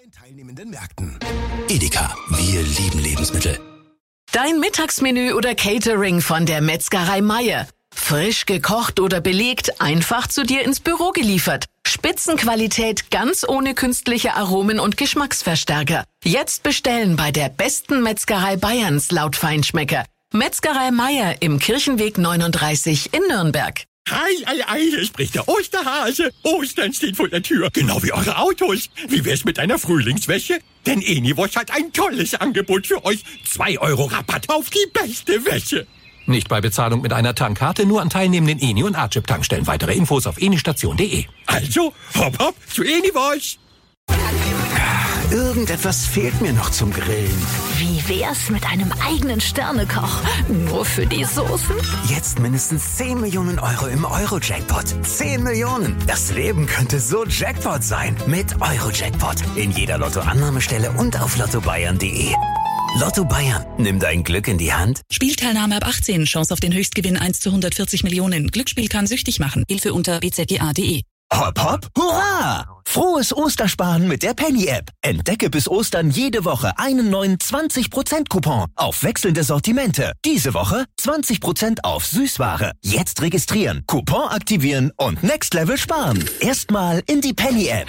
in teilnehmenden Märkten. Edeka, wir lieben Lebensmittel. Dein Mittagsmenü oder Catering von der Metzgerei Meier. Frisch gekocht oder belegt, einfach zu dir ins Büro geliefert. Spitzenqualität, ganz ohne künstliche Aromen und Geschmacksverstärker. Jetzt bestellen bei der besten Metzgerei Bayerns laut Feinschmecker. Metzgerei Meier im Kirchenweg 39 in Nürnberg. Ei, hier spricht der Osterhase. Ostern steht vor der Tür, genau wie eure Autos. Wie wär's mit einer Frühlingswäsche? Denn Eniwosch hat ein tolles Angebot für euch. 2 € Rabatt auf die beste Wäsche. Nicht bei Bezahlung mit einer Tankkarte, nur an teilnehmenden Eni- und Archip-Tankstellen. Weitere Infos auf enistation.de. Also, hopp, zu Eniwosch. Irgendetwas fehlt mir noch zum Grillen. Wie wär's mit einem eigenen Sternekoch? Nur für die Soßen? Jetzt mindestens 10 Millionen € im Euro-Jackpot. 10 Millionen! Das Leben könnte so Jackpot sein. Mit Euro-Jackpot. In jeder Lotto-Annahmestelle und auf lottobayern.de. Lotto Bayern. Nimm dein Glück in die Hand. Spielteilnahme ab 18. Chance auf den Höchstgewinn 1 zu 140 Millionen. Glücksspiel kann süchtig machen. Hilfe unter bzga.de. Hopp, hopp, hurra! Frohes Ostersparen mit der Penny-App. Entdecke bis Ostern jede Woche einen neuen 20%-Coupon auf wechselnde Sortimente. Diese Woche 20% auf Süßware. Jetzt registrieren, Coupon aktivieren und Next Level sparen. Erstmal in die Penny-App.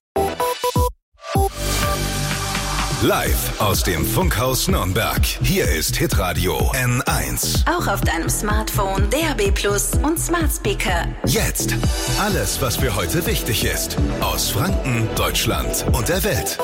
Live aus dem Funkhaus Nürnberg. Hier ist Hitradio N1. Auch auf deinem Smartphone, DAB+ und Smart Speaker. Jetzt alles, was für heute wichtig ist. Aus Franken, Deutschland und der Welt.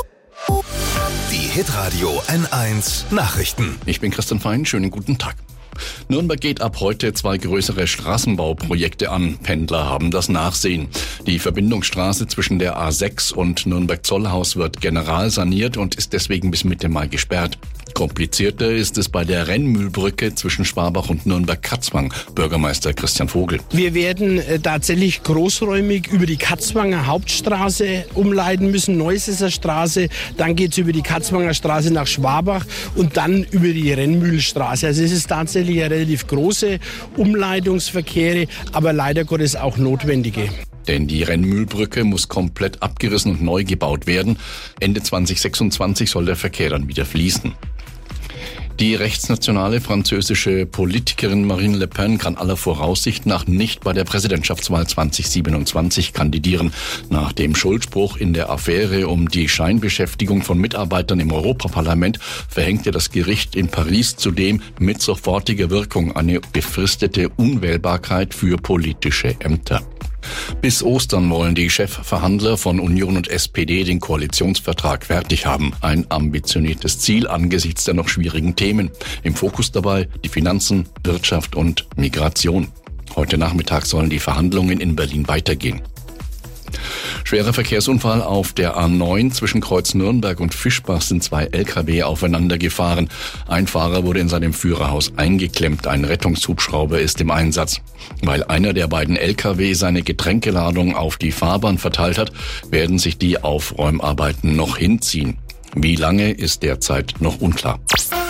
Die Hitradio N1 Nachrichten. Ich bin Christian Fein, schönen guten Tag. Nürnberg geht ab heute 2 größere Straßenbauprojekte an. Pendler haben das Nachsehen. Die Verbindungsstraße zwischen der A6 und Nürnberg-Zollhaus wird generalsaniert und ist deswegen bis Mitte Mai gesperrt. Komplizierter ist es bei der Rennmühlbrücke zwischen Schwabach und Nürnberg-Katzwang. Bürgermeister Christian Vogel. Wir werden tatsächlich großräumig über die Katzwanger Hauptstraße umleiten müssen, Neusässer Straße. Dann geht es über die Katzwanger Straße nach Schwabach und dann über die Rennmühlstraße. Also es ist tatsächlich eine relativ große Umleitungsverkehre, aber leider Gottes auch notwendige. Denn die Rennmühlbrücke muss komplett abgerissen und neu gebaut werden. Ende 2026 soll der Verkehr dann wieder fließen. Die rechtsnationale französische Politikerin Marine Le Pen kann aller Voraussicht nach nicht bei der Präsidentschaftswahl 2027 kandidieren. Nach dem Schuldspruch in der Affäre um die Scheinbeschäftigung von Mitarbeitern im Europaparlament verhängte das Gericht in Paris zudem mit sofortiger Wirkung eine befristete Unwählbarkeit für politische Ämter. Bis Ostern wollen die Chefverhandler von Union und SPD den Koalitionsvertrag fertig haben. Ein ambitioniertes Ziel angesichts der noch schwierigen Themen. Im Fokus dabei die Finanzen, Wirtschaft und Migration. Heute Nachmittag sollen die Verhandlungen in Berlin weitergehen. Schwerer Verkehrsunfall auf der A9 zwischen Kreuz Nürnberg und Fischbach sind 2 Lkw aufeinander gefahren. Ein Fahrer wurde in seinem Führerhaus eingeklemmt. Ein Rettungshubschrauber ist im Einsatz. Weil einer der beiden Lkw seine Getränkeladung auf die Fahrbahn verteilt hat, werden sich die Aufräumarbeiten noch hinziehen. Wie lange ist derzeit noch unklar.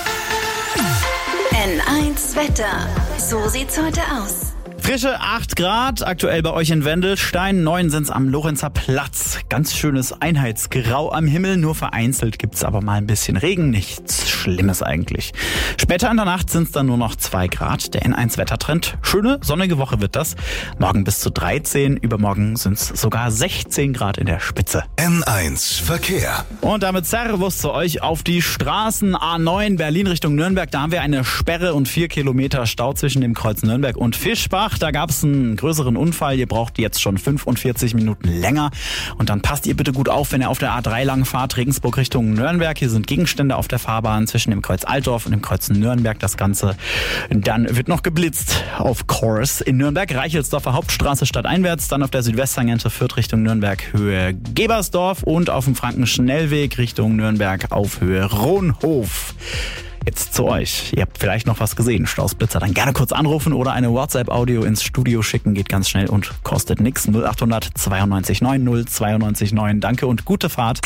N1 Wetter. So sieht's heute aus. Frische 8 Grad, aktuell bei euch in Wendelstein, 9 sind's am Lorenzer Platz. Ganz schönes Einheitsgrau am Himmel, nur vereinzelt gibt's aber mal ein bisschen Regen, nichts Schlimmes eigentlich. Später in der Nacht sind's dann nur noch 2 Grad, der N1-Wettertrend. Schöne, sonnige Woche wird das. Morgen bis zu 13, übermorgen sind's sogar 16 Grad in der Spitze. N1 Verkehr. Und damit Servus zu euch auf die Straßen A9 Berlin Richtung Nürnberg. Da haben wir eine Sperre und 4 Kilometer Stau zwischen dem Kreuz Nürnberg und Fischbach. Da gab es einen größeren Unfall. Ihr braucht jetzt schon 45 Minuten länger. Und dann passt ihr bitte gut auf, wenn ihr auf der A3 lang fahrt, Regensburg Richtung Nürnberg. Hier sind Gegenstände auf der Fahrbahn zwischen dem Kreuz Altdorf und dem Kreuz Nürnberg. Das Ganze dann wird noch geblitzt, of course, in Nürnberg. Reichelsdorfer Hauptstraße stadteinwärts. Dann auf der Südwesttangente Fürth Richtung Nürnberg Höhe Gebersdorf. Und auf dem Frankenschnellweg Richtung Nürnberg auf Höhe Ronhof. Jetzt zu euch. Ihr habt vielleicht noch was gesehen. Stausblitzer, dann gerne kurz anrufen oder eine WhatsApp-Audio ins Studio schicken. Geht ganz schnell und kostet nichts. 0800 92 90 92 9. Danke und gute Fahrt.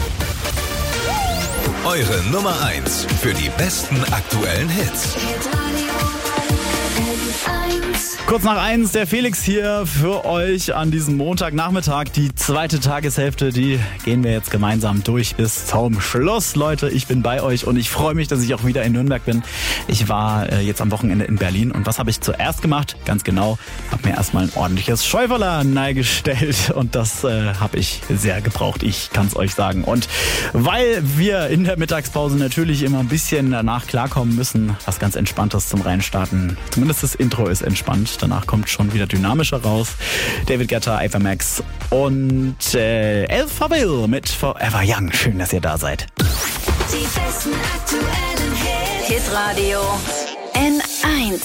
Eure Nummer 1 für die besten aktuellen Hits. Kurz nach 1, der Felix hier für euch an diesem Montagnachmittag. Die zweite Tageshälfte, die gehen wir jetzt gemeinsam durch bis zum Schluss. Leute, ich bin bei euch und ich freue mich, dass ich auch wieder in Nürnberg bin. Ich war jetzt am Wochenende in Berlin und was habe ich zuerst gemacht? Ganz genau, habe mir erstmal ein ordentliches Schäuferler neigestellt und das habe ich sehr gebraucht, ich kann es euch sagen. Und weil wir in der Mittagspause natürlich immer ein bisschen danach klarkommen müssen, was ganz Entspanntes zum Reinstarten. Zumindest das Intro ist entspannt. Danach kommt schon wieder dynamischer raus. David Guetta, Ava Max und El Faville mit Forever Young. Schön, dass ihr da seid. Die besten aktuellen Hits. Hitradio N1.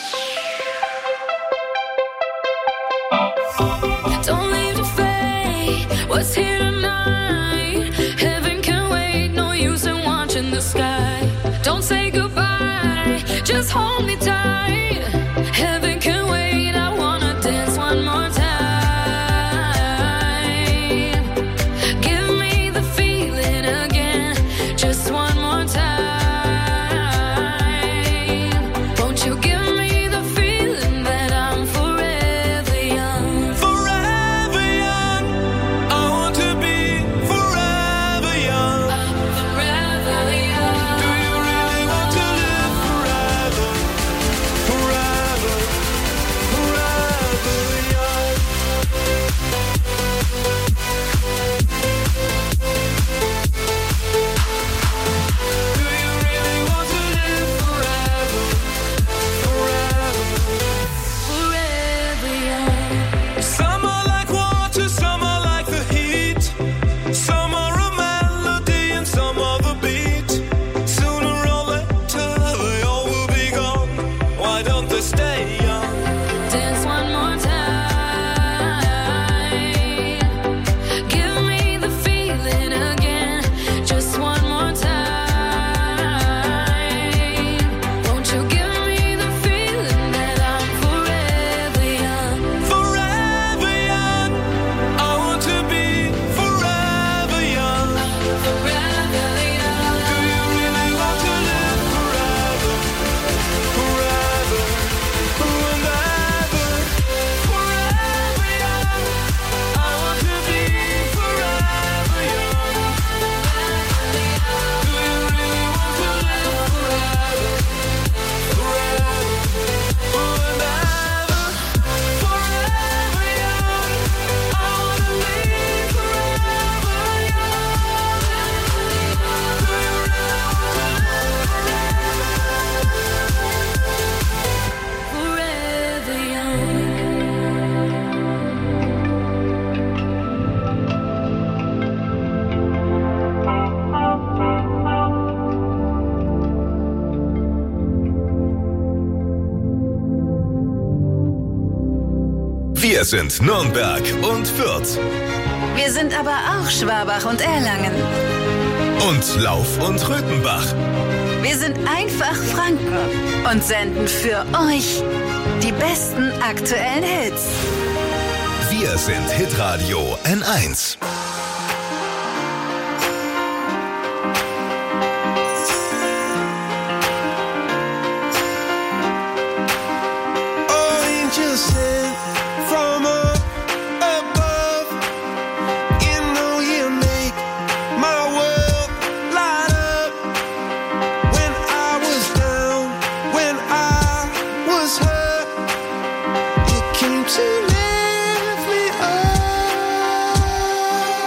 Don't leave the fade. What's here tonight? Heaven can wait. No use in watching the sky. Don't say goodbye. Just hold me tight. Heaven can wait. I wanna dance one more time. Give me the feeling again. Just one more time. Won't you give me the feeling that I'm forever young? Forever young. I want to be forever young. I'm forever young. Do you really want to live forever? Forever, forever young. Do you really want to live forever? Forever. Forever young. Some are like water, some are like the heat. Some are a melody and some are the beat. Sooner or later they all will be gone. Why don't they stay young? Dance one more time. Give me the feeling again. Just one more time. Won't you give me the feeling that I'm forever young? Forever young. I want to be forever young. Forever young. Do you really want to live forever? Forever, forever, forever young. I want to be forever young. Do you really want to live forever? Forever, forever, forever young. I want to be forever young. Do you really want to live Forever young. Wir sind Nürnberg und Fürth Wir sind aber auch Schwabach und Erlangen. und Lauf und Röthenbach. Wir sind einfach Franken und senden für euch die besten aktuellen Hits. Wir sind Hitradio N1. angels sent from up above. You know you make my world light up. When I was down, when I was hurt, you came to lift me up.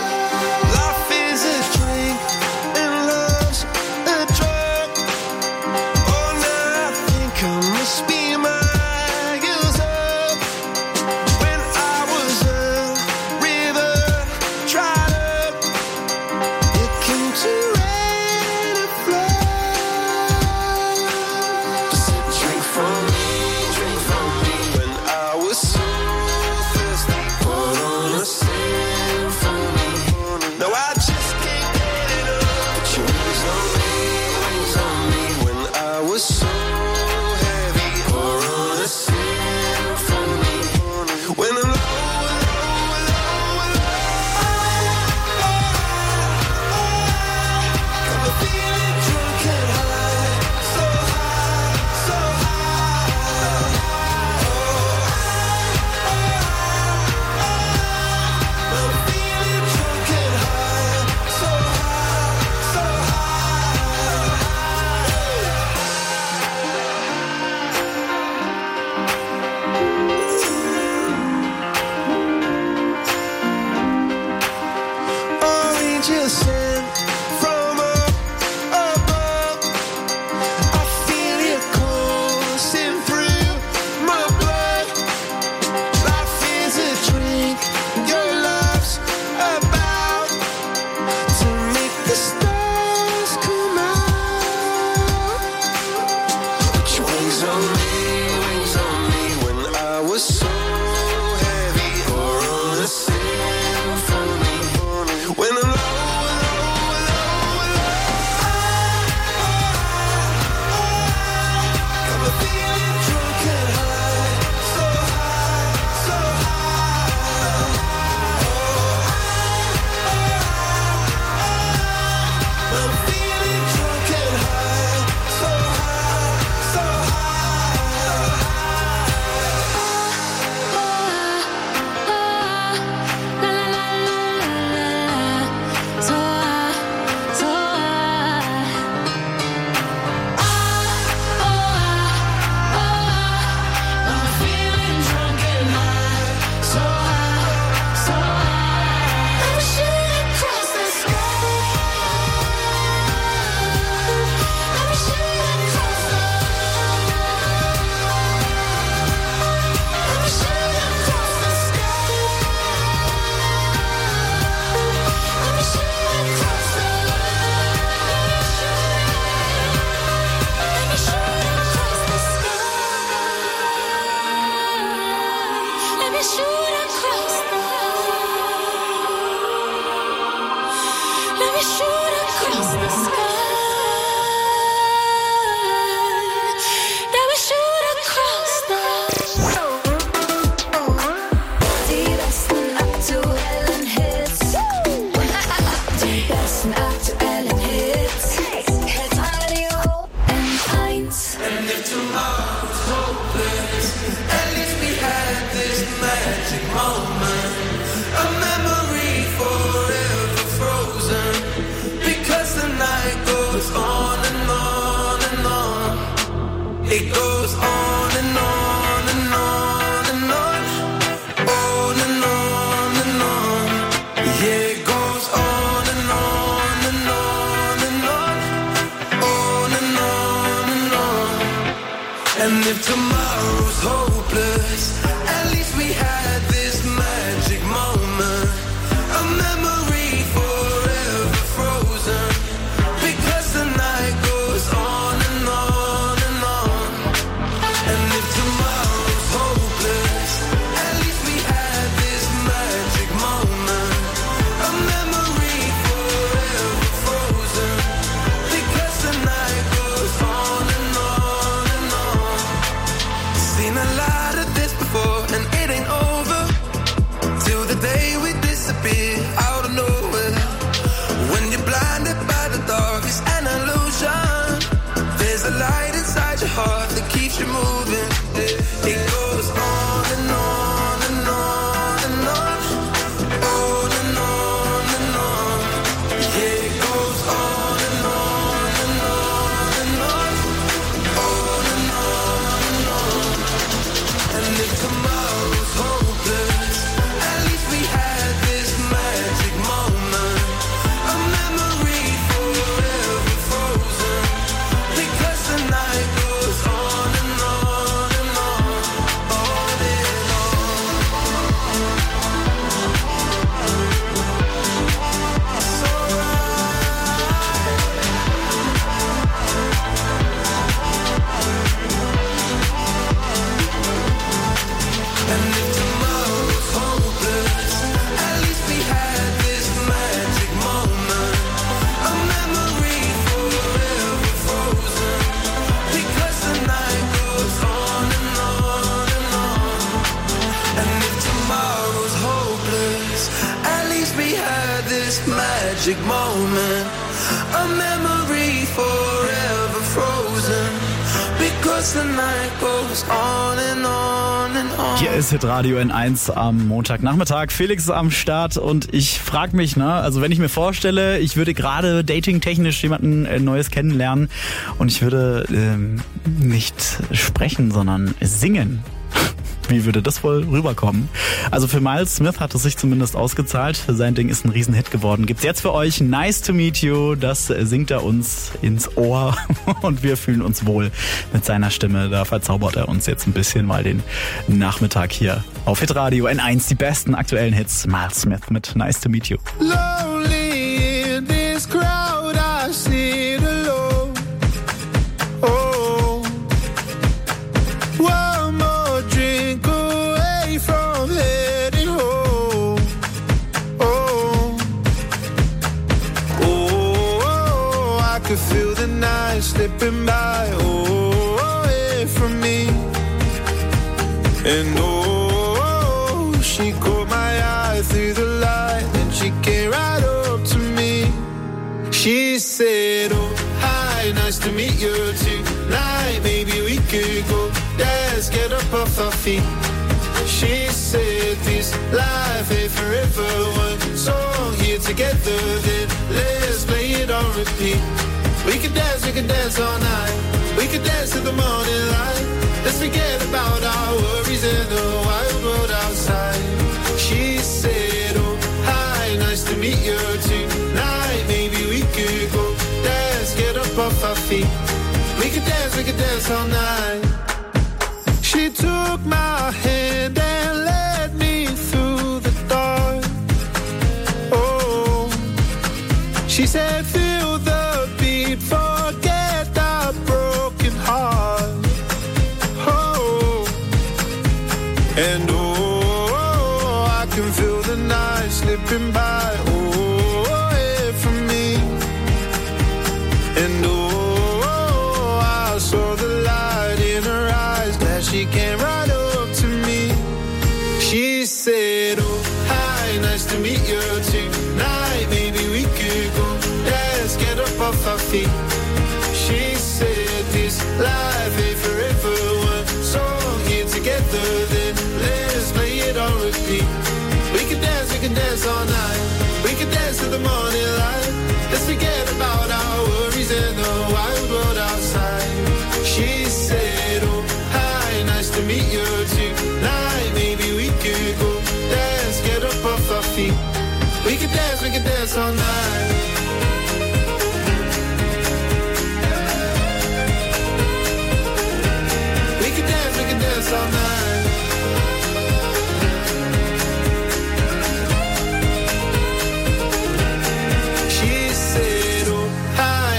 if tomorrow's hopeless, at least we had this magic moment, a memory forever frozen, because the night goes on and on and on. And if tomorrow's hopeless, at least we had this magic moment, a memory forever frozen, because the night goes on and on and on. Seen a lot of this before, and it ain't over till the day we disappear out of nowhere. When you're blinded by the dark, it's an illusion. There's a light inside your heart that keeps you moving. It goes on and on and on and on, on and on and on. Yeah, it goes on and on and on and on, on and on and on. And if tomorrow's hopeless, at least we had this magic moment, a memory forever frozen, because the night goes on and on and on, on and on. It's And if tomorrow's hopeless, at least we had this magic moment, a memory forever frozen, because the night goes on and on and on. And if tomorrow's hopeless, at least we had this magic moment, a memory forever frozen, because the night goes on and on and on. Hier ist Hitradio N1 am Montagnachmittag. Felix ist am Start und ich frage mich, also wenn ich mir vorstelle, ich würde gerade datingtechnisch jemanden Neues kennenlernen und ich würde nicht sprechen, sondern singen. Wie würde das wohl rüberkommen? Also für Miles Smith hat es sich zumindest ausgezahlt. Sein Ding ist ein Riesenhit geworden. Gibt's jetzt für euch Nice to Meet You. Das singt er uns ins Ohr und wir fühlen uns wohl mit seiner Stimme. Da verzaubert er uns jetzt ein bisschen mal den Nachmittag hier auf Hitradio N1. Die besten aktuellen Hits. Miles Smith mit Nice to Meet You. Lonely in this crowd, I sit alone. Oh, one more drink away from heading home. Oh, I could feel the night slipping by, away from me. And she caught my eye through the light, and she came right up to me. She said, oh, hi, nice to meet you tonight. Maybe we could go dance, get up off our feet. She said, this life ain't forever. One song here together, then let's play it on repeat. We could dance all night. We could dance to the morning light. Let's forget about our worries in the wild world outside. She said, oh, hi, nice to meet you tonight. Maybe we could go dance, get up off our feet. We could dance all night. She took my hand and led me through the dark. Oh, she said, feel the beat, forget our broken heart. Oh, and I can feel the night slipping by, away from me. And I saw the light in her eyes, glad she came right up to me. She said, oh, hi, nice to meet you tonight. Maybe we could go dance, get up off our feet. She said, this life ain't forever. One song here together, then let's play it on repeat. We can dance all night. We can dance to the morning light. Let's forget about our worries in the wild world outside. She said, oh, hi, nice to meet you tonight. Maybe we could go dance, get up off our feet. We can dance all night. We can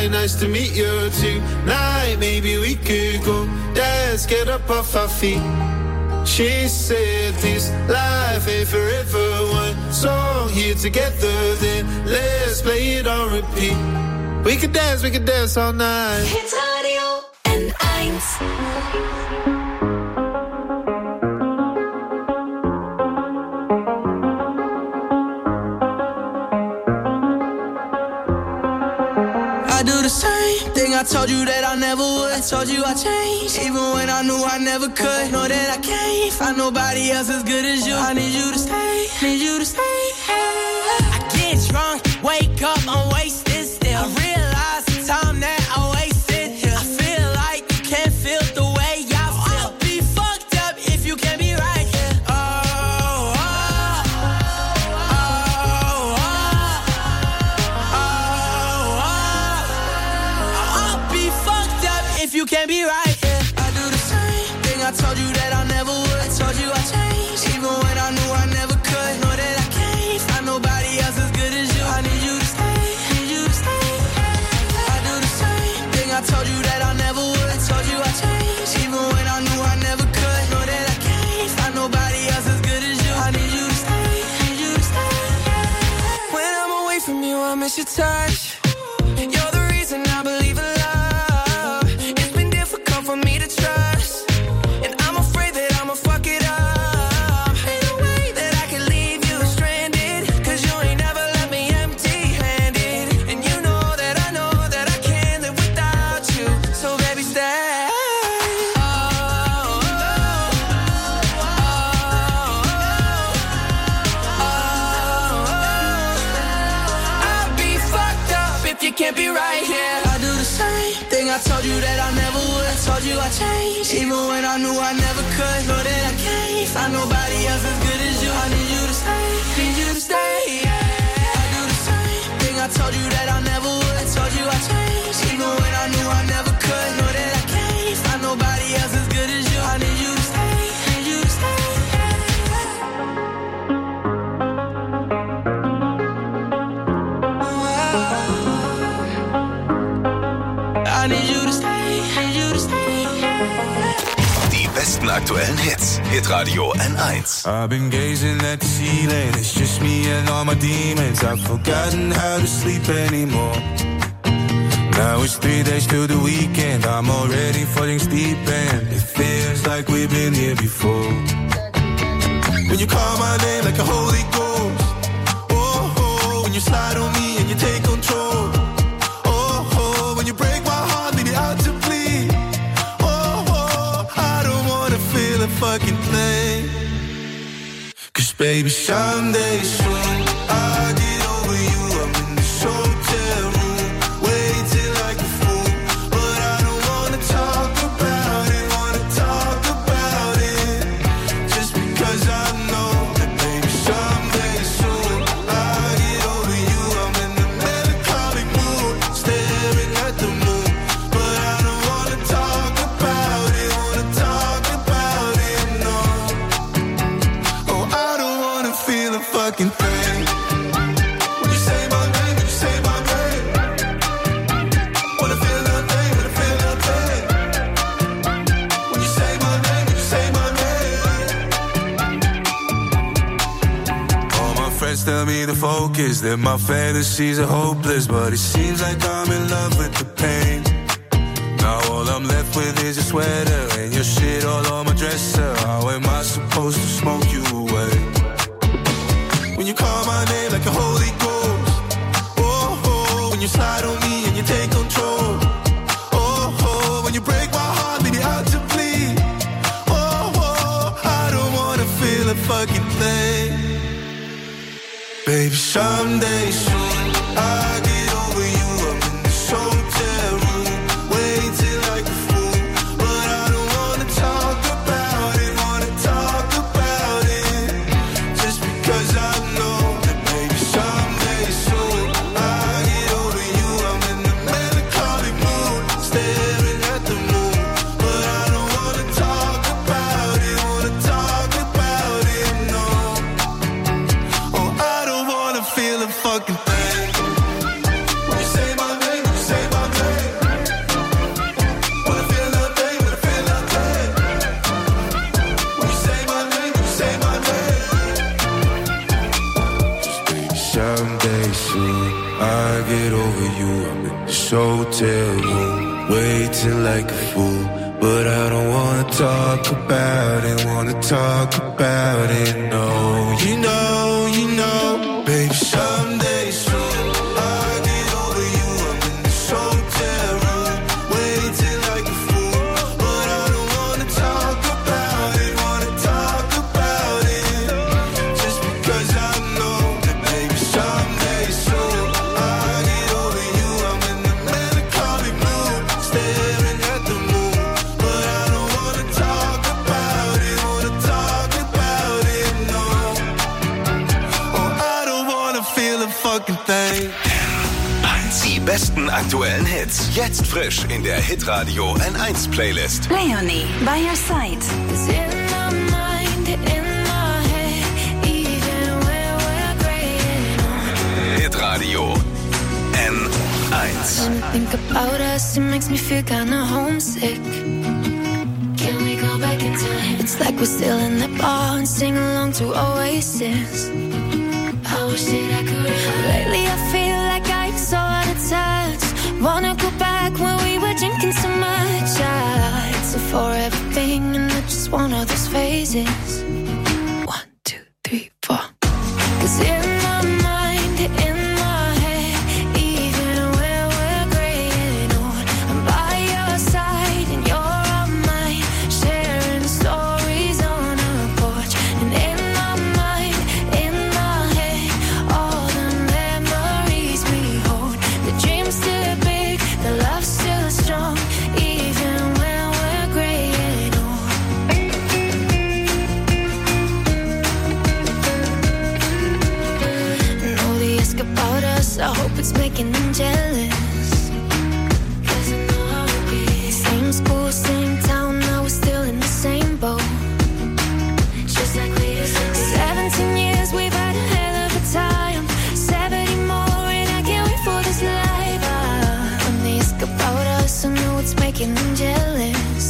nice to meet you tonight. Maybe we could go dance, get up off our feet. She said this life ain't forever. One song here together, then let's play it on repeat. We could dance all night. Hitradio N1. I do the same thing I told you that I never would. I told you I changed, even when I knew I never could. Know that I can't find nobody else as good as you. I need you to stay, need you to stay. I get drunk, wake up, I'm wasted still. I realize the time that I wasted here. I feel like you can't feel the way I feel. I'll be fucked up if you can't be right here. If you can't be right, yeah. I do the same thing I told you that I never would. I told you I changed, even when I knew I never could. Know that I can't find nobody else as good as you. I need you to stay, need you to stay. I do the same thing I told you that I never would. I told you I changed, even when I knew I never could. Know that I can't find nobody else as good as you. I need you to stay, need you to stay. When I'm away from you, I miss your touch. You're the reason I believe in love. For me to trust, and I'm afraid that I'ma fuck it up. Ain't no way that I can leave you stranded, cause you ain't never left me empty-handed. And you know that I can't live without you. So baby, stay. I'll be fucked up if you can't be right here. I do the same thing I told you that I never would. I told you I changed, even when I knew I never could. Know that I can't find nobody else as good as you. I need you to stay, need you to stay. I do the same thing I told you that I never would. I told you I changed, even when I knew I never could. Know that I can't find nobody else as good as you. I need you to stay, need you to stay. I need you to stay, need you to stay. Die besten aktuellen Hits. Hitradio N1. I've been gazing at the ceiling. It's just me and all my demons. I've forgotten how to sleep anymore. Now it's 3 days till the weekend. I'm already falling deep and it feels like we've been here before. When you call my name like a Holy Ghost. Oh, oh, when you slide on me and you take control. Oh, oh, when you break my heart, leave me out to bleed. Oh, oh, I don't wanna feel a fucking thing. Cause baby, someday soon I'll get over you. I'm in this hotel room, waiting like a fool. But I don't wanna talk about it, just because I know that baby, someday soon I'll get over you. I'm in the melancholic mood, staring at the moon. But I don't wanna talk about it, no. Oh, I don't wanna feel a fucking thing. When you say my name, when you say my name, wanna feel nothing, wanna feel nothing. When you say my name, when you say my name. All my friends tell me to focus, that my fantasies are hopeless, but it seems like I'm in love with the pain. Now all I'm left with is your sweater and your shit all on my dresser. How am I supposed to smoke you away? When you call my name like a Holy Ghost. Oh, oh, when you slide on me and you take control. Oh, oh, when you break my heart, leave me out to bleed. Oh, oh, I don't wanna feel a fucking thing. Baby, someday soon I'll get over you. I'm in this hotel room, waiting like a fool. But I don't wanna talk about it, just because I know that baby, someday soon I'll get over you. I'm in the melancholic mood, staring at the moon. But I don't wanna talk about it, no. Oh, I don't wanna feel a fucking thing. get over you. I'm in this hotel room, waiting like a fool. But I don't wanna talk about it, no. You know, baby, someday soon I'll get over you. I'm in this hotel room, waiting like a fool. But I don't wanna talk about it, just because I know that, baby, someday soon I'll get over you. I'm in the melancholy mood, staring at the moon. But I don't wanna talk about it, no. Oh, I don't wanna feel a fucking thing. Die besten aktuellen Hits. Jetzt frisch in der Hitradio N1 Playlist. Leonie, by your side. Hitradio N1. When I think about us, it makes me feel kinda homesick. Can we go back in time? It's like we're still in that bar and sing along to Oasis. I wish that I could. Lately I feel like I'm so out of touch. Wanna go back when we were drinking so much. It's a forever thing and I just want all those phases. 1, 2, 3, 4. 'Cause in my mind, in my head, even when we're graying old, I'm by your side and you're on mine, sharing stories on a porch. And in my mind, in my head, all the memories we hold. The dream's still big, the love's still strong, even when we're graying old. Know they ask about us, I hope it's making them jealous. 'Cause I know how it be. Same school, same town, now we're still in the same boat. Just like we used to be. 17 years, we've had a hell of a time. 70 more and I can't wait for this life. When they ask about us, I know it's making them jealous.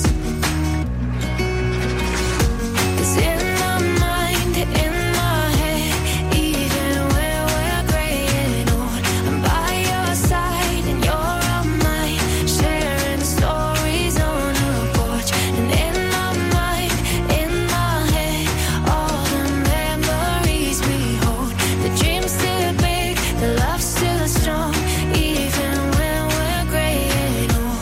'Cause in my mind, in my head, even when we're graying old, I'm by your side and you're on mine, sharing stories on a porch. And in my mind, in my head, all the memories we hold. The dream's still big, the love's still strong, even when we're graying old.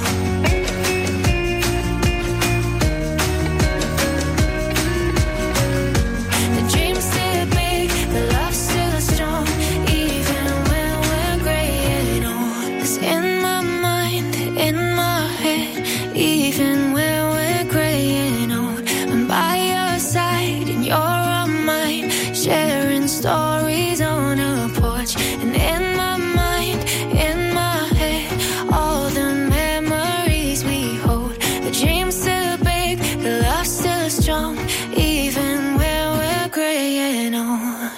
The dream's still big, the love's still strong, even when we're graying old. 'Cause in my mind, in my head, even when we're graying old, I'm by your side and you're on mine, sharing stories on a porch. And in my mind, in my head, all the memories we hold. The dream's still big, the love's still strong, even when we're graying old.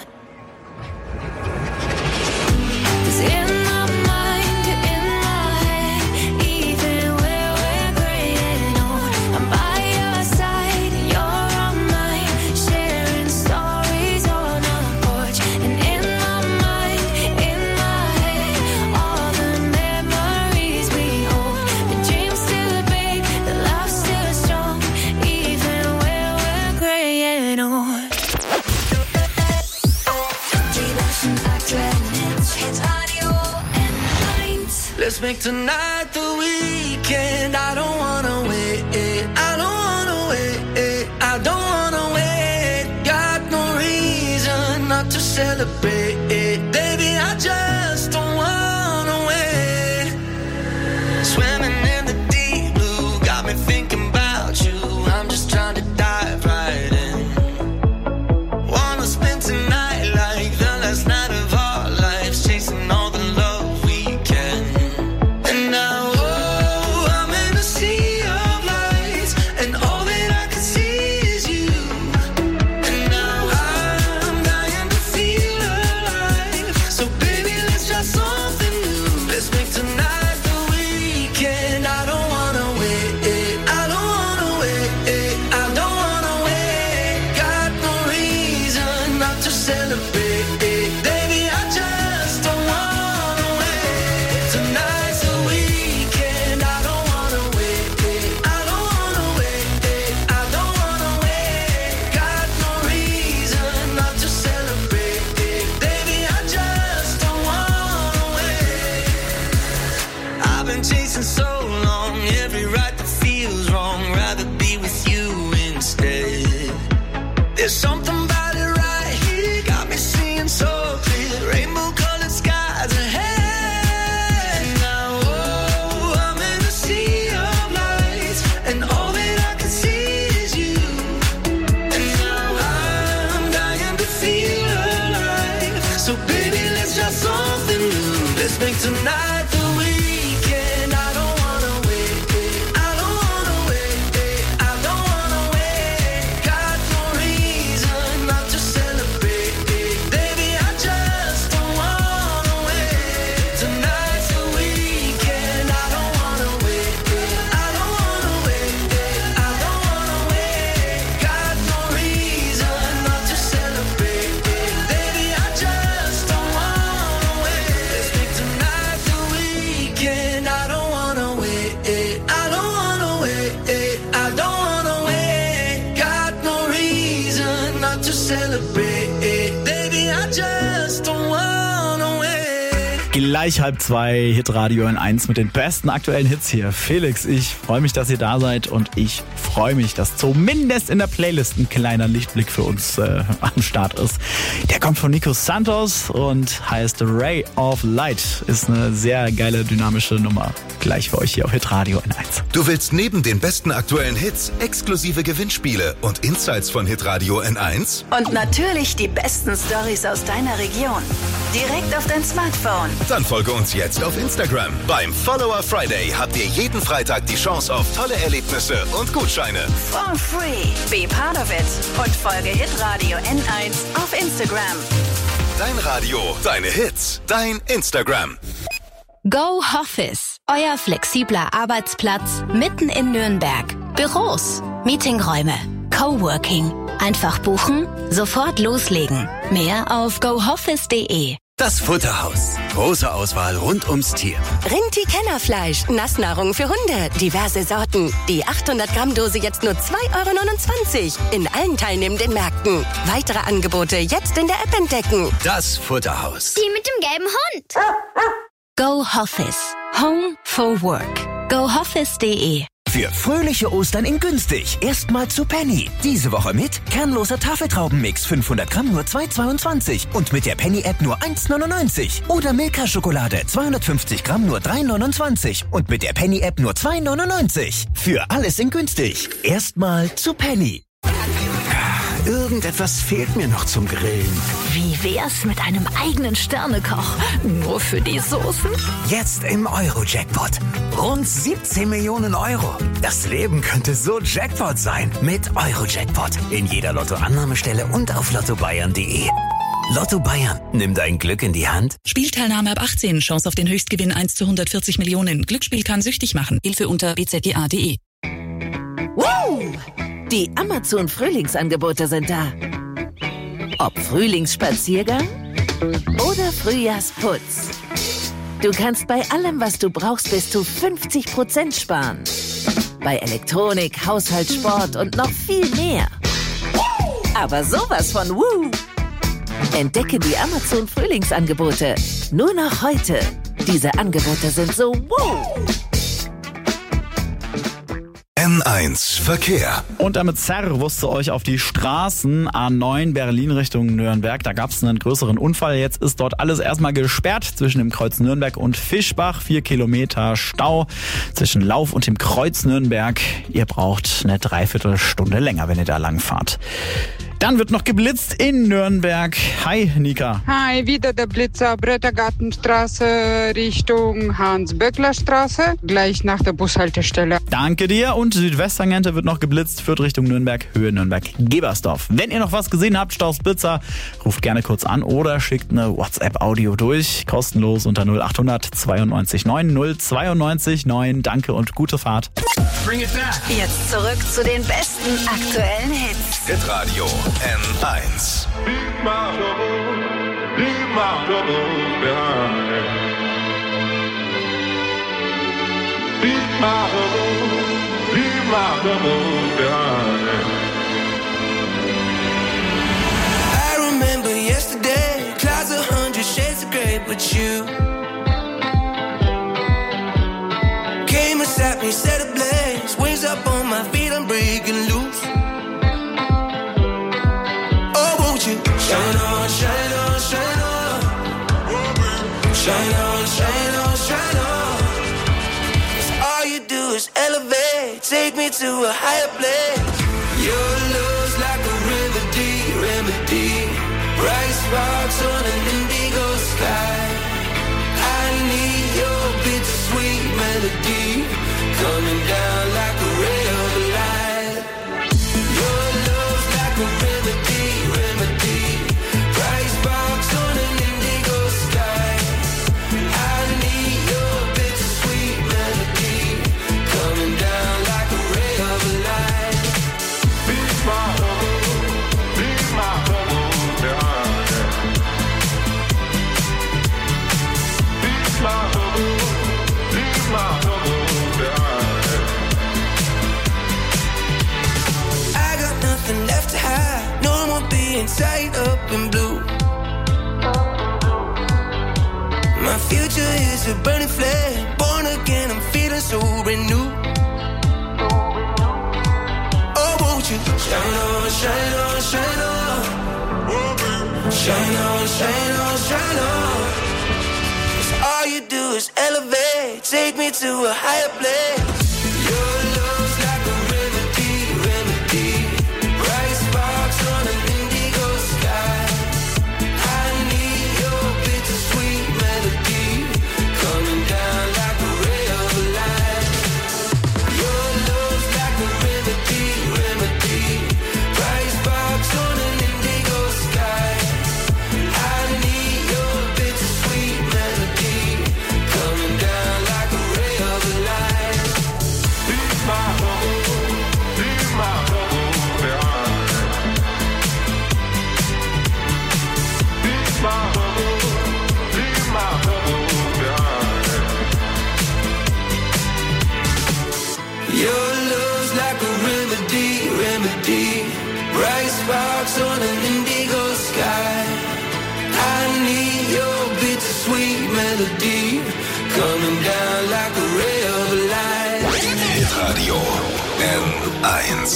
'Cause in my mind, in my head, even when we're graying old, I'm by your side and you're on mine, sharing stories on a porch. And in my mind, in my head, all the memories we hold. The dream's still big, the love's still strong, even when we're graying old. Let's make tonight the weekend. I don't wanna wait. I don't wanna wait. I don't wanna wait. Got no reason not to celebrate. Baby, I just don't wanna wait. Swimming in the deep blue, got me thinking about you. I'm just trying to dive right in. Wanna spend tonight like the last night of our lives, chasing all the love we can. And now, oh, I'm in a sea of lights, and all that I can see is you. And now I'm dying to feel alive. So baby, let's Tonight's the weekend, I don't wanna wait. I don't wanna wait. I don't wanna wait. Got no reason not to celebrate. Baby, I just don't wanna wait. I've been chasing so long, every right that feels wrong. Rather be with you instead. There's something about it right here, got me seeing so clear. Rainbow-colored skies ahead. Now, oh, I'm in a sea of lights, and all that I can see is you. And now I'm dying to feel alive. So baby, let's try something new. Let's make tonight the weekend. I don't wanna wait. I don't wanna wait. I don't wanna wait. Got no reason not to celebrate. Baby, I just don't wanna wait. Tonight's the weekend. I don't wanna wait. I don't wanna wait. I don't wanna wait. Got no reason not to celebrate. Baby, I just don't wanna wait. Let's make tonight the weekend. I don't wanna wait. I don't wanna wait. I don't wanna wait. Got no reason not to celebrate. Baby, I just don't wanna wait. Gleich 1:30, Hitradio N1 mit den besten aktuellen Hits hier. Felix, ich freue mich, dass ihr da seid und ich freue mich, dass zumindest in der Playlist ein kleiner Lichtblick für uns am Start ist. Der kommt von Nico Santos und heißt Ray of Light. Ist eine sehr geile, dynamische Nummer. Gleich für euch hier auf Hitradio N1. Du willst neben den besten aktuellen Hits exklusive Gewinnspiele und Insights von Hitradio N1? Und natürlich die besten Storys aus deiner Region. Direkt auf dein Smartphone. Dann folge uns jetzt auf Instagram. Beim Follower Friday habt ihr jeden Freitag die Chance auf tolle Erlebnisse und Gutscheine. For free. Be part of it. Und folge Hitradio N1 auf Instagram. Dein Radio, deine Hits, dein Instagram. Go Office. Euer flexibler Arbeitsplatz mitten in Nürnberg. Büros, Meetingräume, Coworking. Einfach buchen, sofort loslegen. Mehr auf gooffice.de. Das Futterhaus. Große Auswahl rund ums Tier. Rinti-Kennerfleisch, Nassnahrung für Hunde, diverse Sorten. Die 800 Gramm Dose jetzt nur 2,29 € in allen teilnehmenden Märkten. Weitere Angebote jetzt in der App entdecken. Das Futterhaus. Die mit dem gelben Hund. Go Office. Home for Work. gooffice.de. Für fröhliche Ostern in günstig. Erstmal zu Penny. Diese Woche mit kernloser Tafeltraubenmix 500 Gramm nur 2,22 und mit der Penny-App nur 1,99. Oder Milka-Schokolade 250 Gramm nur 3,29 und mit der Penny-App nur 2,99. Für alles in günstig. Erstmal zu Penny. Irgendetwas fehlt mir noch zum Grillen. Wie wär's mit einem eigenen Sternekoch? Nur für die Soßen? Jetzt im Euro-Jackpot. Rund 17 Millionen Euro. Das Leben könnte so Jackpot sein. Mit Euro-Jackpot. In jeder Lottoannahmestelle und auf lottobayern.de. Lotto Bayern. Nimm dein Glück in die Hand. Spielteilnahme ab 18. Chance auf den Höchstgewinn 1 zu 140 Millionen. Glücksspiel kann süchtig machen. Hilfe unter bzga.de. Wow! Die Amazon-Frühlingsangebote sind da. Ob Frühlingsspaziergang oder Frühjahrsputz. Du kannst bei allem, was du brauchst, bis zu 50% sparen. Bei Elektronik, Haushalt, Sport und noch viel mehr. Aber sowas von Woo! Entdecke die Amazon-Frühlingsangebote. Nur noch heute. Diese Angebote sind so Woo! N1 Verkehr. Und damit Servus zu euch auf die Straßen A9 Berlin Richtung Nürnberg. Da gab es einen größeren Unfall. Jetzt ist dort alles erstmal gesperrt zwischen dem Kreuz Nürnberg und Fischbach. 4 Kilometer Stau zwischen Lauf und dem Kreuz Nürnberg. Ihr braucht eine Dreiviertelstunde länger, wenn ihr da lang fahrt. Dann wird noch geblitzt in Nürnberg. Hi, Nika. Hi, wieder der Blitzer, Bröttergartenstraße Richtung Hans-Böckler-Straße, gleich nach der Bushaltestelle. Danke dir. Und Südwesttangente wird noch geblitzt, führt Richtung Nürnberg, Höhe Nürnberg-Gebersdorf. Wenn ihr noch was gesehen habt, Staus Blitzer, ruft gerne kurz an oder schickt eine WhatsApp-Audio durch. Kostenlos unter 0800 92 9 092 9. Danke und gute Fahrt. Bring it back. Jetzt zurück zu den besten aktuellen Hits. Hitradio N1. Leave my troubles behind. Leave my troubles behind. I remember yesterday, clouds 100 shades of grey, but you came and sat me, set ablaze, wings up on my feet, I'm breaking loose. Oh, won't you shine on, shine on, shine on, shine on, shine on, shine on. 'Cause all you do is elevate, take me to a higher place. Your love's like a remedy, remedy. Bright sparks on an indigo sky. I need your bittersweet melody coming down like a ray of light. Your love's like a remedy, remedy. Bright sparks on an indigo sky. I need your bittersweet melody coming down like a ray of light. Leave my troubles behind. Leave my troubles behind. I got nothing left to hide. No more being tied up in blue. My future is a burning flame. Born again, I'm feeling so renewed. Oh, won't you shine on, shine on, shine on. Shine on, shine on, shine on. 'Cause all you do is elevate, take me to a higher place. Your love's like a remedy, remedy. Bright sparks on an indigo sky. I need your bittersweet melody coming down like a ray of light. Your love's like a remedy, remedy. Bright sparks on an indigo sky. I need your bittersweet melody coming down like a ray of light. Leave my troubles behind. Leave my troubles behind. Your love's like a remedy, remedy. Bright sparks on an indigo sky. I need your bittersweet melody coming down like a ray of light. Hitradio N1.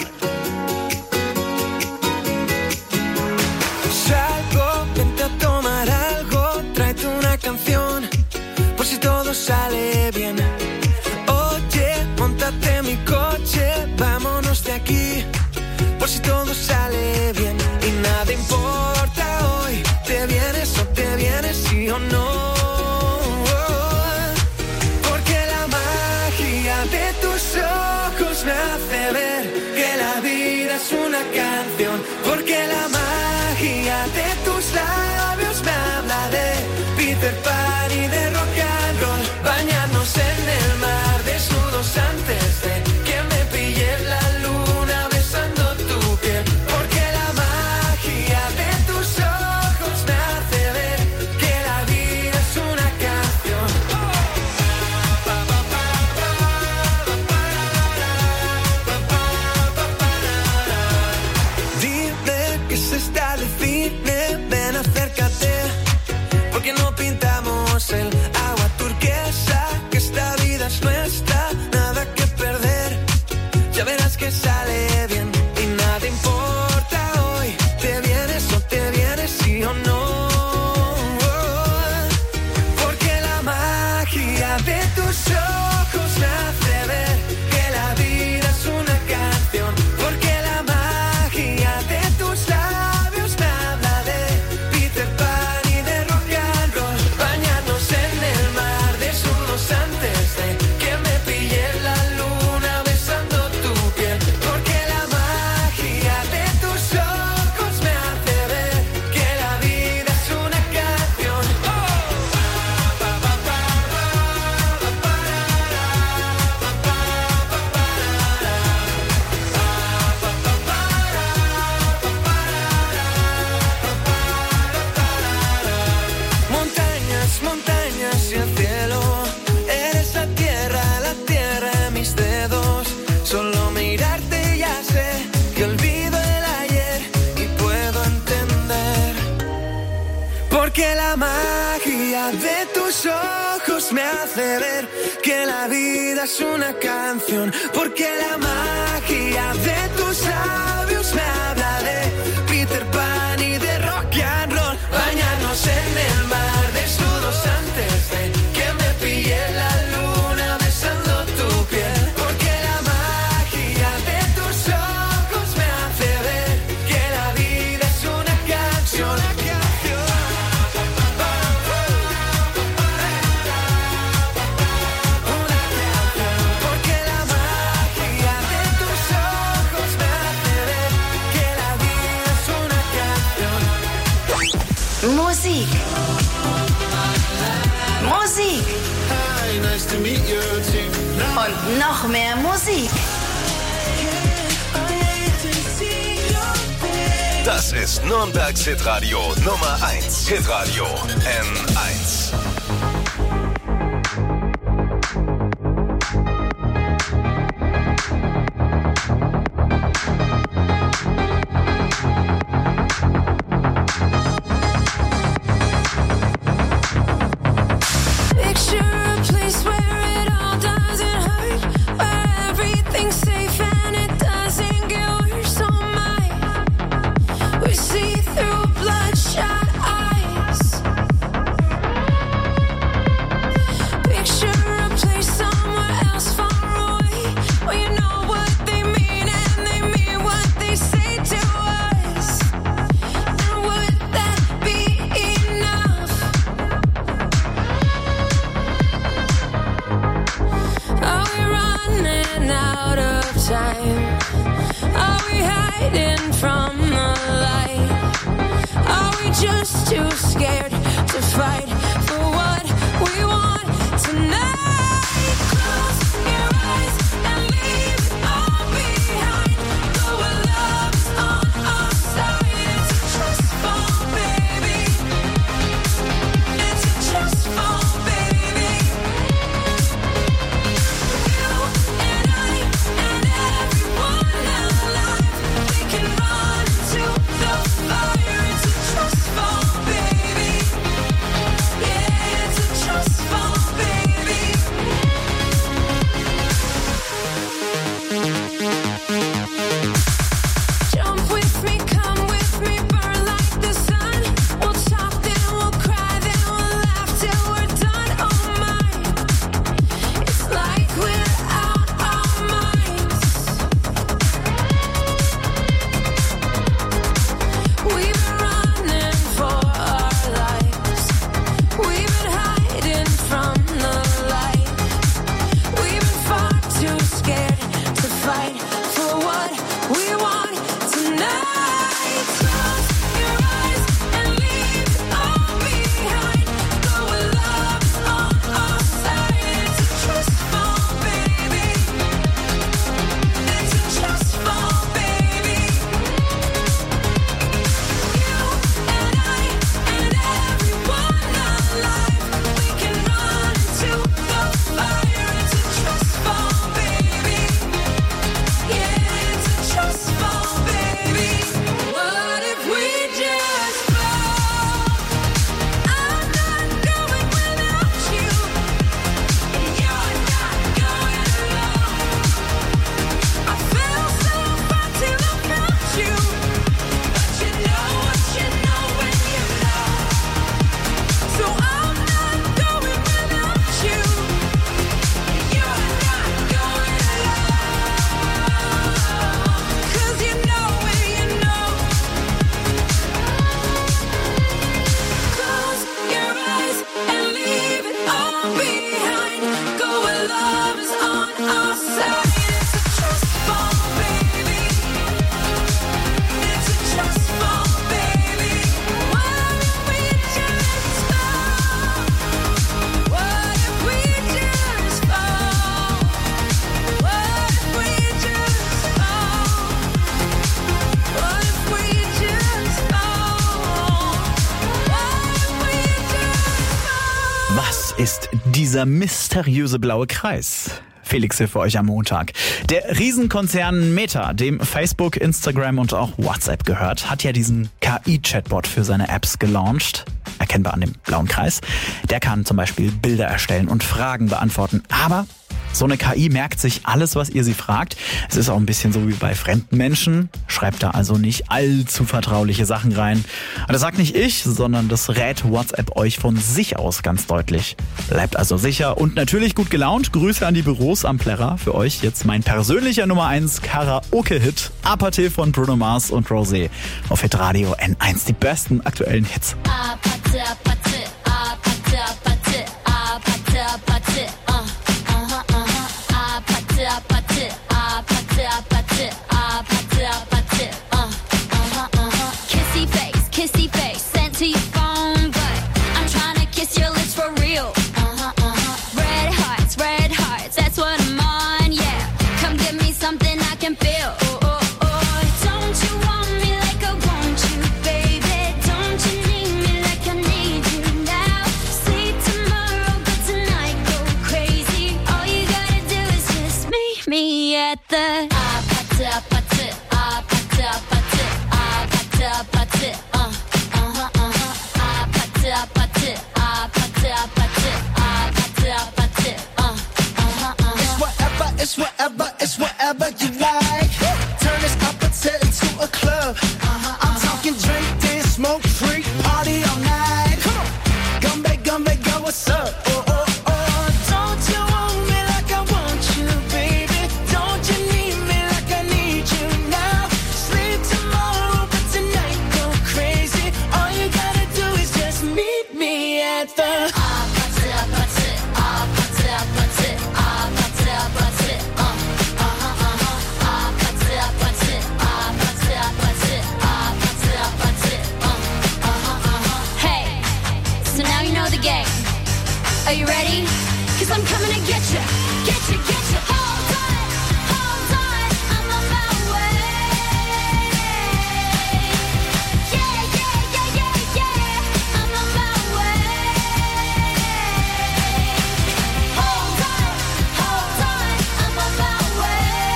Salgo, vente a tomar algo, tráete una canción, por si todo sale bien. Oye, móntate en mi coche, vámonos de aquí, por si todo sale bien. Y nada importa hoy, te vienes o te vienes, sí o no. Porque la magia de tus ojos me hace ver que la vida es una canción. Porque la magia de tus labios me habla de Peter Pan y de rock and roll. Bañarnos en el mar desnudos antes de que me pille la luna besando tu piel. Porque la magia de tus ojos me hace ver que la vida es una canción. Dime que se está el cine, ven acércate, porque no pintamos el agua turquesa, que esta vida es nuestra, nada que perder, ya verás que sale bien. Y nada importa hoy, te vienes o te vienes, sí o no. Porque la magia de tus ojos me hace ver que la vida es una canción. Porque la magia de tus labios me habla de Peter Pan y de rock and roll. Bañarnos en el mar desnudos antes de que me pille la luna besando tu piel. Porque la magia de tus ojos me hace ver que la vida es una canción. tus ojos me hace ver que la vida es una canción, porque la magia de tus labios me habla de Peter Pan y de rock and roll. Bañarnos en el mar desnudos antes de que me pille la luna besando tu piel, porque la magia de tus ojos me hace ver que la vida es una canción. Porque la magia de tus ojos me hace ver que la vida es una canción. Musik. Musik. Hi, nice to meet you too. Und noch mehr Musik. Das ist Nürnbergs Hitradio Nummer 1. Hitradio N1. Picture a place where it all doesn't hurt, where everything's safe and it doesn't get worse. Oh my, we see through bloodshot eyes. Picture a place somewhere else far away, where you know what they mean and they mean what they say to us. And would that be enough? Are we running out of time? Are we hiding from the light? Are we just too scared to fight for what we want tonight? Close your eyes and leave it all behind. Go where love's on our side. It's a trust fall, baby. It's a trust fall, baby. You and I and everyone alive, we can run to the fire. It's a trust fall, baby. Yeah, it's a trust fall, baby. Jump with me, come with me, burn like the sun. We'll talk, then we'll cry, then we'll laugh till we're done. Oh my, it's like we're out our minds. We've been running for our lives. We've been hiding from the light. We've been far too scared to fight for what we want tonight. Close your eyes and leave it all behind. Go where love's on our side. It's a trust fall, baby. It's a trust fall, baby. You and I and everyone alive, we can run to the fire. It's a trust fall, baby. Yeah, it's a trust fall, baby. What if we just fall? I'm not going without you, and you're not going alone. I fell so far till I found you, but you know what you know when you know. So I'm not going without you, and you're not going alone. 'Cause you know when you know. Close your eyes and leave it all behind. Go where love is on our side. It's a trust fall, baby. It's a trust fall, baby. What if we just fall? What if we just fall? What if we just fall? What if we just fall? What if we just fall? Was ist dieser mysteriöse blaue Kreis? Felix hier für euch am Montag. Der Riesenkonzern Meta, dem Facebook, Instagram und auch WhatsApp gehört, hat ja diesen KI-Chatbot für seine Apps gelauncht. erkennbar an dem blauen Kreis. Der kann zum Beispiel Bilder erstellen und Fragen beantworten. Aber so eine KI merkt sich alles, was ihr sie fragt. Es ist auch ein bisschen so wie bei fremden Menschen. Schreibt da also nicht allzu vertrauliche Sachen rein. Und das sagt nicht ich, sondern das rät WhatsApp euch von sich aus ganz deutlich. Bleibt also sicher und natürlich gut gelaunt. Grüße an die Büros am Plärrer. Für euch jetzt mein persönlicher Nummer 1 Karaoke-Hit. Apathy von Bruno Mars und Rosé. Auf Hitradio N1 die besten aktuellen Hits. Kissy face, sent to your phone, but I'm trying to kiss your lips for real. Red hearts, that's what I'm on, yeah. Come give me something I can feel. Don't you want me like I want you, baby? Don't you need me like I need you now? Sleep tomorrow, but tonight go crazy. All you gotta do is just meet me at the It's whatever you like. Turn this opposite into a club. I'm talking drink, dance, smoke, freak, party all night. Come back, go, what's up? Don't you want me like I want you, baby? Don't you need me like I need you now? Sleep tomorrow, but tonight go crazy. All you gotta do is just meet me at the Are you ready? 'Cause I'm coming to get you. Hold on, I'm on my way. Yeah, I'm on my way. Hold on, I'm on my way.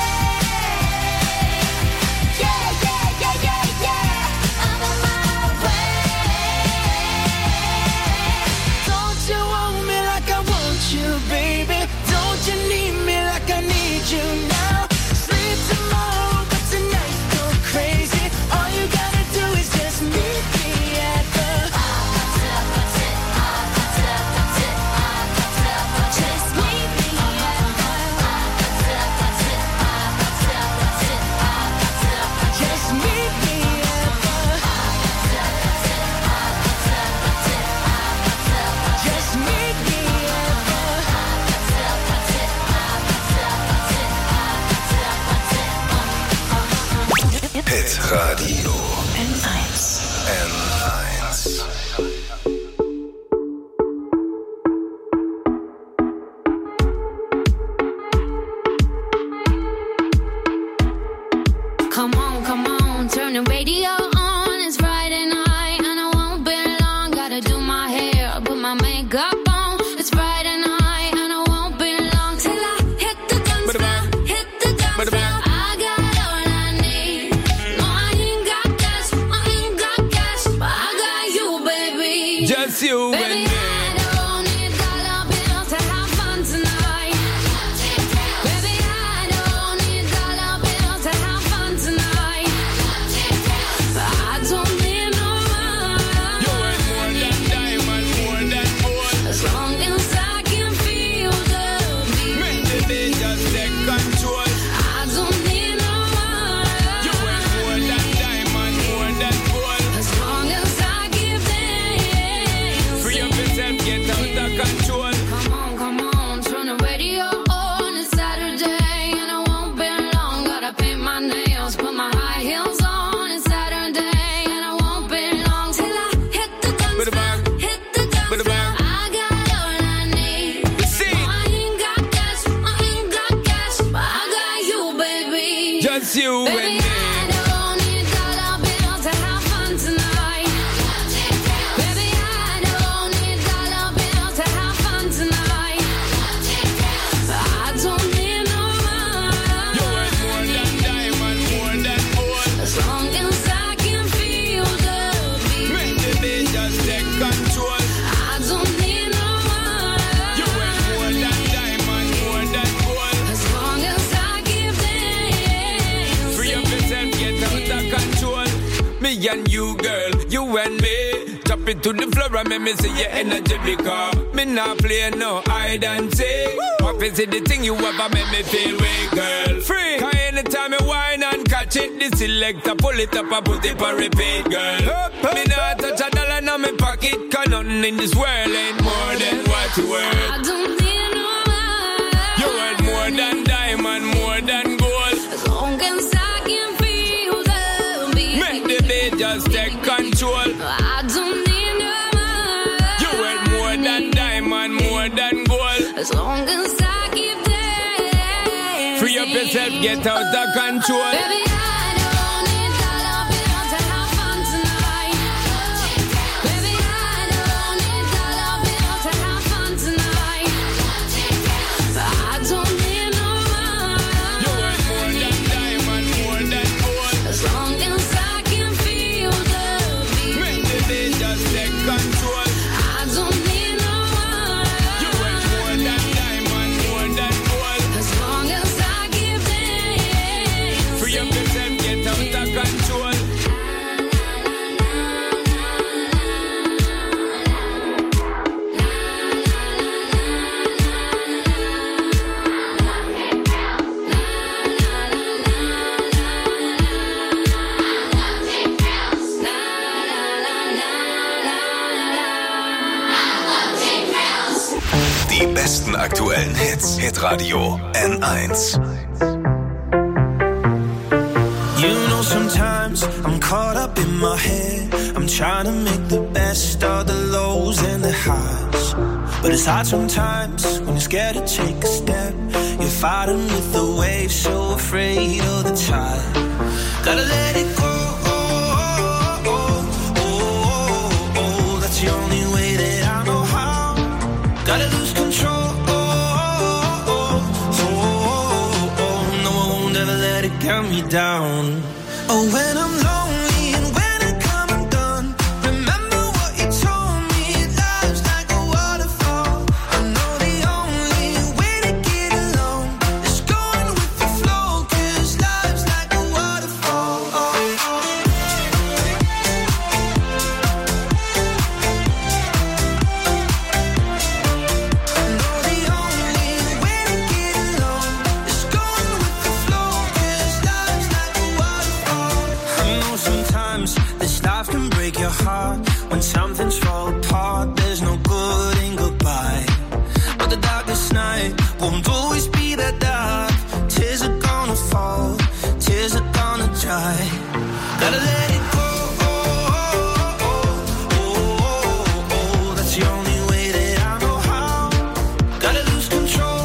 Yeah, I'm on my way. Don't you want me like I want you, baby? Don't you need me like I need you now? Sleep tomorrow, but tonight go crazy. All you gotta do is just meet me at the just meet me at just meet me at just meet me Hit Radio N1. N1. Come on, turn the radio on. It's Friday night and I won't be long. Gotta do my hair, put my makeup on. It's Friday night and I won't be long till I hit the dance floor. I got all I need. No, I ain't got cash, but I got you, baby. Just you Baby, and me. I don't need dollar bills to have fun tonight. Baby, I don't need dollar bills to have fun tonight. I don't need no money. You ain't more than diamond, more than gold. As long as I can feel the beat. Make the day just take control. I don't need no money. You ain't more than diamond, more than gold. As long as I give them. Free up yourself, get out of control. Come on, turn the radio on. It's Saturday and I won't be long. Gotta paint my nails, put my high heels on. It's Saturday and I won't be long till I hit the dance With the floor. bang. Hit the dance With the floor. bang. I got all I need. See. No, I ain't got cash, but I got you, baby. Just you Baby, and me. I don't need dollar bills to have fun tonight. Baby, I don't need dollar bills to have fun tonight. I don't need no money. You ain't more than diamond, more than gold. As long as I can feel the beat. Make the day just take and you, girl, you and me. Drop it to the floor and make me see your energy because me not play no hide and seek. What is it the thing you ever make me feel weak, girl? Free. Cause anytime I whine and catch it, the selector pull it up and put it for repeat, girl. Me not touch a dollar in my pocket, cause nothing in this world ain't more than what you worth. I don't need no man. You worth more than diamond, more than gold. As long as I can feel the beat. Make the beat just take control. I don't need no man. You worth more than diamond, more than gold. As long as I keep dancing. Free up yourself, get out of control. Baby, I don't need dollar bills to have fun tonight. Baby, I don't need dollar bills to have fun tonight. I don't need no man. You worth more than diamond, more than gold. As long as I can feel the beat. Make the beat just take control. I don't need no man. You worth more than diamond, more than gold. As long as I keep dancing. Free up yourself, get out of control. Die besten aktuellen Hits. Hitradio N1. You know, sometimes I'm caught up in my head. I'm trying to make the best of the lows and the highs. But it's hard sometimes when you're scared to take a step. You're fighting with the waves, so afraid of the tide. Gotta let it go. That's the only way that I know how. Gotta lose control. No, I won't ever let it get me down. Oh, when I'm lonely and when I come undone, remember what you told me. Life's like a waterfall. I know the only way to get along is going with the flow, 'cause life's like a waterfall. I know the only way to get along is going with the flow, 'cause life's like a waterfall. I know sometimes this life can break your heart. When something's fall apart, there's no good in goodbye. But the darkest night won't always be that dark. Tears are gonna fall, tears are gonna dry. Gotta let it go. That's the only way that I know how. Gotta lose control.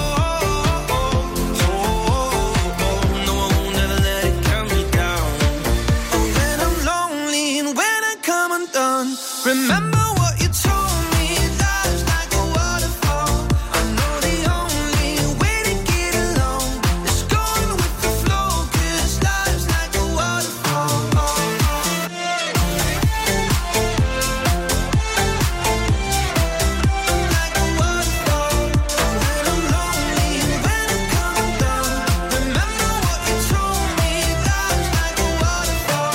No, I won't ever let it get me down. Oh, when I'm lonely and when I come undone, remember what you told me. Life's like a waterfall. I know the only way to get along is going with the flow, 'cause life's like a waterfall. Like a waterfall. When I'm lonely and when I come undone, remember what you told me. Life's like a waterfall.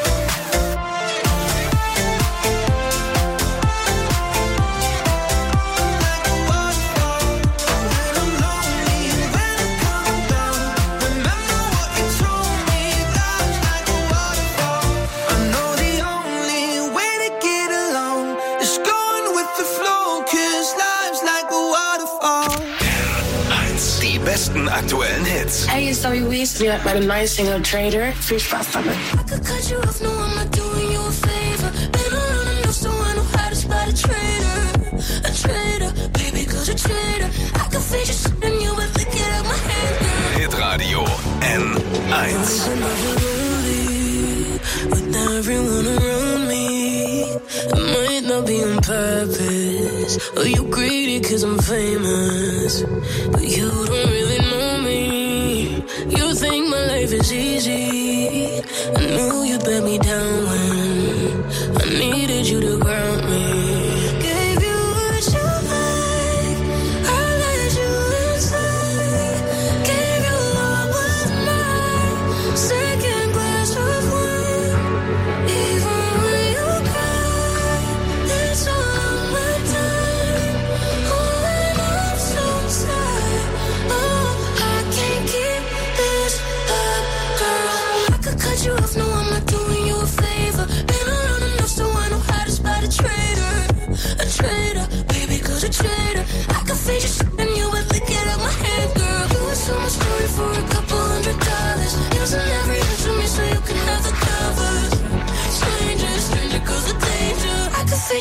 I know the only way to get along is going with the flow, 'cause life's like a waterfall. N1. Die besten aktuellen Hits. Hey, it's Zoe Wees. You like my nice single Trader. Fish fast summer. I could cut you off, no, I'm not doing you a favor. Been around enough, so I know how to spot a traitor. A traitor, baby, 'cause a traitor. I could fix you something you would lick it out my hand, girl. Hitradio N1. With everyone around me, it might not be on purpose. Or you greedy 'cause I'm famous, but you don't really know me. You think my life is easy. I knew you'd let me down when I needed you to ground me. Gave you what you like, I let you inside. Gave you all was mine, second glass of wine.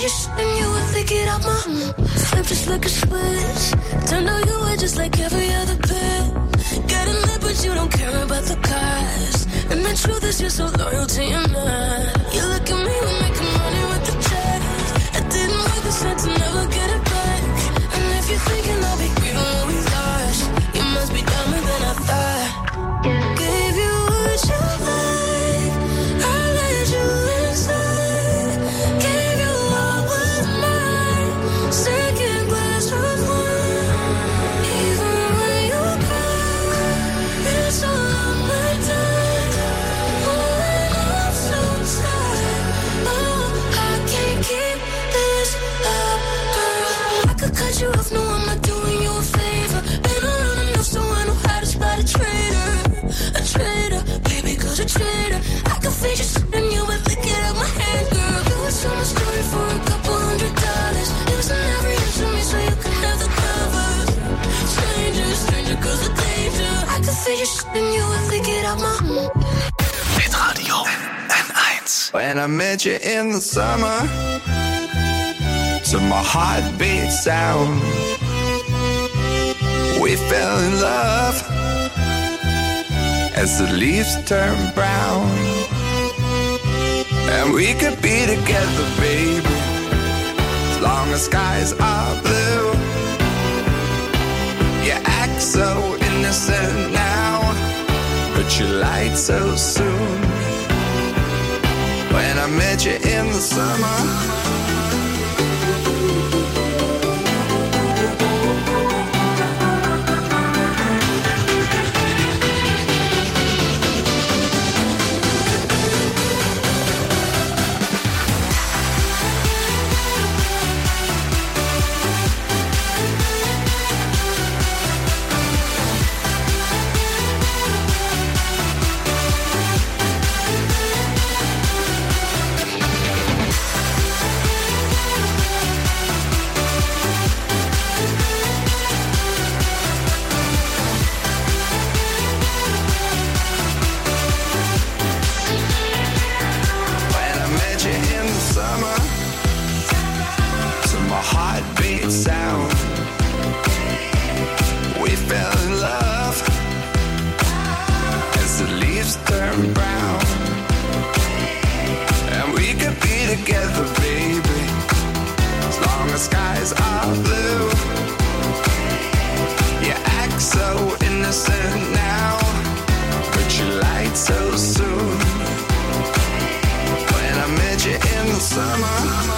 figure shitting you would lick it out my flip just like a switch. Turned out you were just like every other bitch. Getting lit, but you don't care about the cost. And the truth is you're so loyal to your man. You look at me, we're making money with the checks. It didn't make sense to never get it back. And if you're thinking I'll be grieving what we lost, you must be dumber than I thought. Gave you what you like, I let you inside. Gave you what was mine, second glass of wine. Even when you cry, it's all on my time. Oh, I'm so tired. Oh, I can't keep this up, girl. I could cut you off, no, I'm not doing you a favor. Been around enough so I know how to spot a traitor. A traitor, baby, cause a traitor. I could fake you and you would lick it out my hand, girl. You would tell my story for a couple $100. It was an every inch of me so you could have the covers. Stranger, cause a danger. I could fake you and you would lick it out my Hitradio N1. When I met you in the summer, to my heartbeat sound, we fell in love as the leaves turn brown. And we could be together, baby, as long as skies are blue. You act so innocent now, but you lied so soon. When I met you in the summer, heartbeat sound, we fell in love as the leaves turn brown. And we could be together, baby, as long as skies are blue. You act so innocent now, but you lied so soon. When I met you in the summer,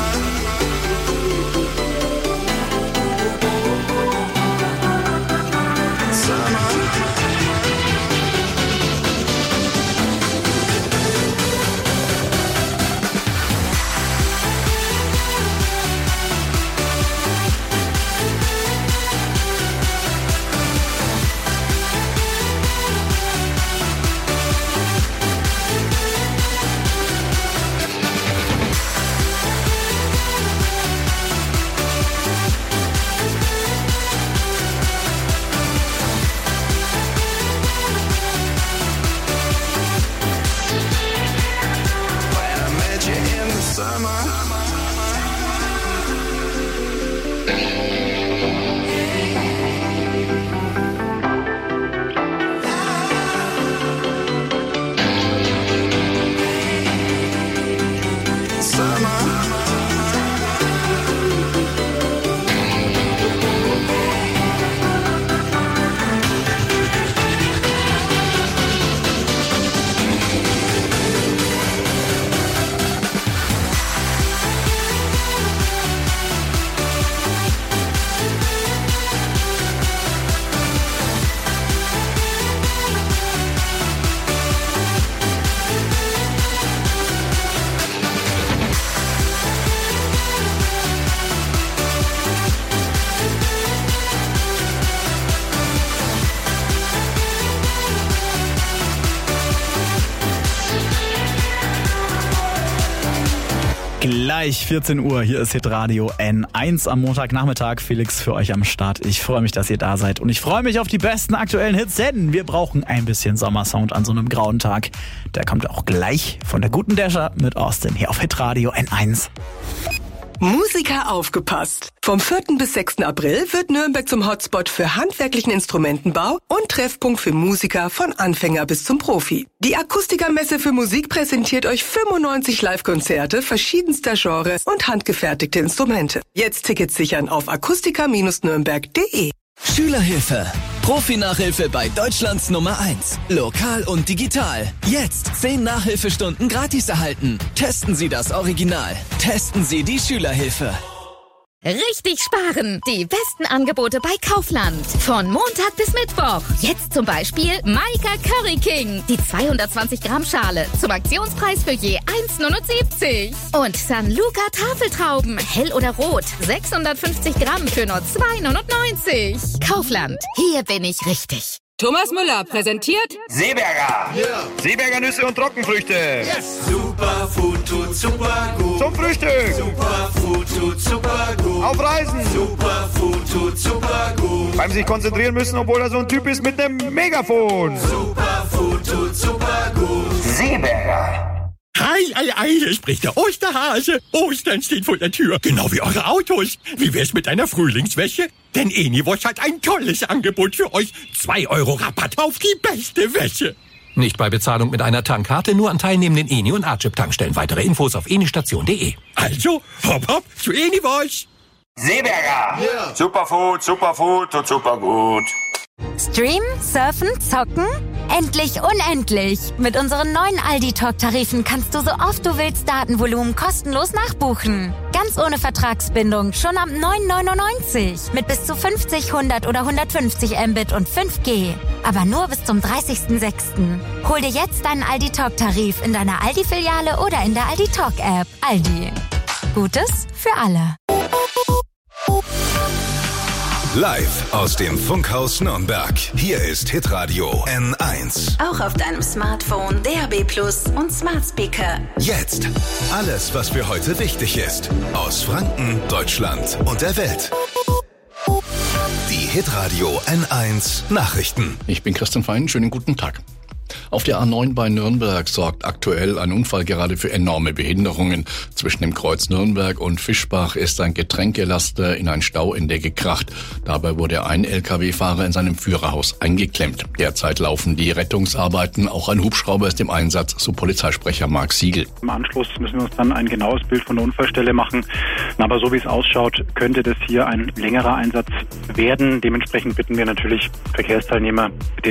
Gleich 14 Uhr, hier ist Hitradio N1 am Montagnachmittag. Felix für euch am Start. Ich freue mich, dass ihr da seid und ich freue mich auf die besten aktuellen Hits, denn wir brauchen ein bisschen Sommersound an so einem grauen Tag. Der kommt auch gleich von der guten Dasher mit Austin hier auf Hitradio N1. Musiker aufgepasst! Vom 4. bis 6. April wird Nürnberg zum Hotspot für handwerklichen Instrumentenbau und Treffpunkt für Musiker von Anfänger bis zum Profi. Die Akustikermesse für Musik präsentiert euch 95 Live-Konzerte verschiedenster Genres und handgefertigte Instrumente. Jetzt Tickets sichern auf akustiker-nürnberg.de. Schülerhilfe. Profi-Nachhilfe bei Deutschlands Nummer 1. Lokal und digital. Jetzt 10 Nachhilfestunden gratis erhalten. Testen Sie das Original. Testen Sie die Schülerhilfe. Richtig sparen! Die besten Angebote bei Kaufland. Von Montag bis Mittwoch. Jetzt zum Beispiel Maika Curry King. Die 220 Gramm Schale. Zum Aktionspreis für je 1,79. Und San Luca Tafeltrauben. Hell oder rot. 650 Gramm für nur 2,99. Kaufland. Hier bin ich richtig. Thomas Müller präsentiert Seeberger. Yeah. Seeberger Nüsse und Trockenfrüchte. Yes. Superfood tut super gut. Zum Frühstück. Superfood tut super gut. Auf Reisen. Superfood tut super gut. Beim sich konzentrieren müssen, obwohl er so ein Typ ist mit einem Megafon. Superfood tut super gut. Seeberger. Ei, hier spricht der Osterhase. Ostern steht vor der Tür, genau wie eure Autos. Wie wär's mit einer Frühlingswäsche? Denn Eniwosch hat ein tolles Angebot für euch. 2 Euro Rabatt auf die beste Wäsche. Nicht bei Bezahlung mit einer Tankkarte, nur an teilnehmenden Eni- und Archip-Tankstellen. Weitere Infos auf enistation.de. Also, hopp zu Eniwosch. Seeberger. Yeah. Superfood tut super gut. Streamen, surfen, zocken? Endlich unendlich! Mit unseren neuen Aldi-Talk-Tarifen kannst du so oft du willst Datenvolumen kostenlos nachbuchen. Ganz ohne Vertragsbindung, schon ab 9,99. Mit bis zu 50, 100 oder 150 Mbit und 5G. Aber nur bis zum 30.06. Hol dir jetzt deinen Aldi-Talk-Tarif in deiner Aldi-Filiale oder in der Aldi-Talk-App. Aldi. Gutes für alle. Live aus dem Funkhaus Nürnberg. Hier ist Hitradio N1. Auch auf deinem Smartphone, DAB+ und Smart Speaker. Jetzt alles, was für heute wichtig ist. Aus Franken, Deutschland und der Welt. Die Hitradio N1 Nachrichten. Ich bin Christian Fein, schönen guten Tag. Auf der A9 bei Nürnberg sorgt aktuell ein Unfall gerade für enorme Behinderungen. Zwischen dem Kreuz Nürnberg und Fischbach ist ein Getränkelaster in ein Stauende gekracht. Dabei wurde ein LKW-Fahrer in seinem Führerhaus eingeklemmt. Derzeit laufen die Rettungsarbeiten. Auch ein Hubschrauber ist im Einsatz, so Polizeisprecher Marc Siegel. Im Anschluss müssen wir uns dann ein genaues Bild von der Unfallstelle machen. Aber so wie es ausschaut, könnte das hier ein längerer Einsatz werden. Dementsprechend bitten wir natürlich Verkehrsteilnehmer, bitte